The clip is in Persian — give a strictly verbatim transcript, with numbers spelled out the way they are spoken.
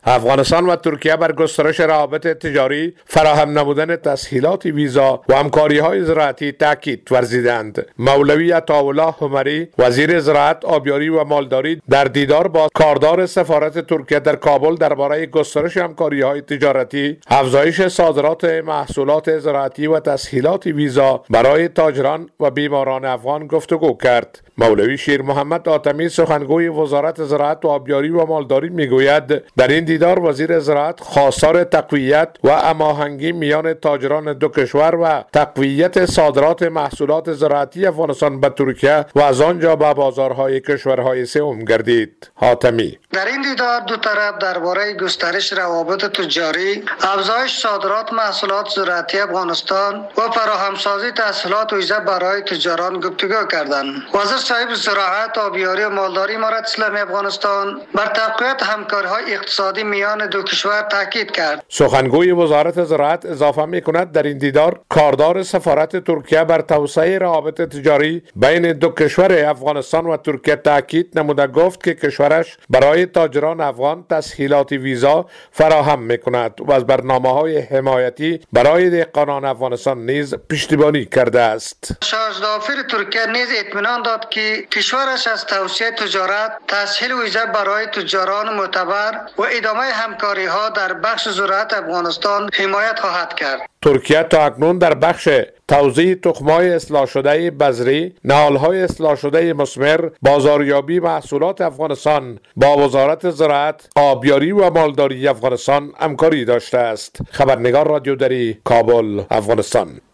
افغانستان و ترکیه بر گسترش روابط تجاری، فراهم نمودن تسهیلات ویزا و همکاری‌های زراعتی تاکید ورزیدند. مولوی عطاالله حمری وزیر زراعت، آبیاری و مالداری در دیدار با کاردار سفارت ترکیه در کابل درباره گسترش همکاری‌های تجارتی، افزایش صادرات محصولات زراعتی و تسهیلات ویزا برای تاجران و بیماران افغان گفتگو کرد. مولوی شیر محمد آتمی سخنگوی وزارت زراعت و آبیاری و مالداری میگوید در این دیدار وزیر زراعت خواستار تقویت و هماهنگی میان تاجران دو کشور و تقویت صادرات محصولات زراعتی افغانستان به ترکیه و از آنجا به بازارهای کشورهای سوم گردید. آتمی در این دیدار دو طرف درباره گسترش روابط تجاری، افزایش صادرات محصولات زراعتی افغانستان و فراهمسازی تسهیلات ویزا برای تجاران گفتگو کردند. وزیر صاحب زراعت، آبیاری و مالداری امارت اسلامی افغانستان بر تقویت همکاری‌های اقتصادی میان دو کشور تاکید کرد. سخنگوی وزارت زراعت اضافه می‌کند در این دیدار کاردار سفارت ترکیه بر توسعه روابط تجاری بین دو کشور افغانستان و ترکیه تاکید نموده گفت که کشورش برای تاجران افغان تسهیلات ویزا فراهم می‌کند و از برنامه‌های حمایتی برای دهقانان افغانستان نیز پشتیبانی کرده است. شاهزاده ترکیه نیز اطمینان داد که کشورش از توسعه تجارت، تسهیل ویزا برای تجاران معتبر و ادامه همکاری‌ها در بخش زراعت افغانستان حمایت خواهد کرد. ترکیه تا اکنون در بخش توزیع تخم‌های اصلاح شده بذری، نهال‌های اصلاح شده مثمر، بازاریابی محصولات افغانستان با وزارت زراعت، آبیاری و مالداری افغانستان همکاری داشته است. خبرنگار رادیو دری، کابل، افغانستان.